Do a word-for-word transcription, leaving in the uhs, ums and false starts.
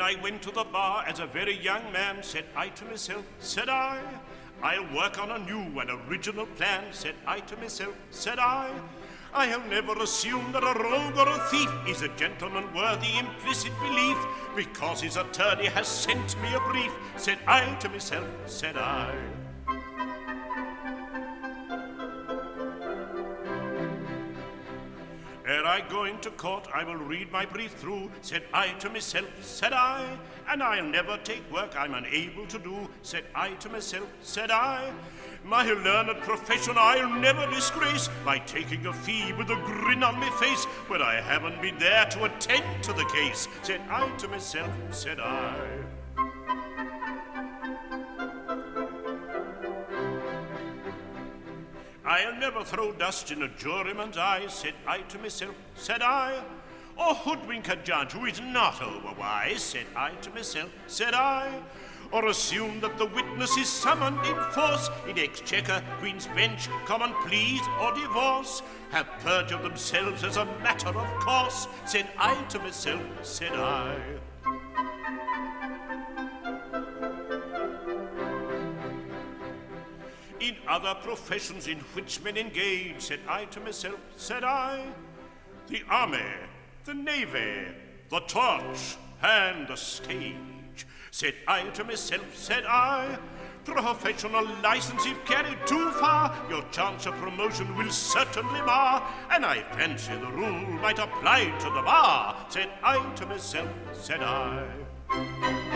I went to the bar as a very young man, said I to myself, said I, I'll work on a new and original plan, said I to myself, said I. I'll never assume that a rogue or a thief is a gentleman worthy implicit belief, because his attorney has sent me a brief, said I to myself, said I. Ere I go into court, I will read my brief through, said I to myself, said I. And I'll never take work I'm unable to do, said I to myself, said I. My learned profession I'll never disgrace by taking a fee with a grin on me face when I haven't been there to attend to the case, said I to myself, said I. I'll never throw dust in a juryman's eyes, said I to myself, said I. Or hoodwink a judge who is not overwise, said I to myself, said I. Or assume that the witness is summoned in force in exchequer, Queen's Bench, common pleas or divorce, have perjured themselves as a matter of course, said I to myself, said I. In other professions in which men engage, said I to myself, said I, the army, the navy, the torch, and the stage, said I to myself, said I, professional license if carried too far, your chance of promotion will certainly mar, and I fancy the rule might apply to the bar, said I to myself, said I.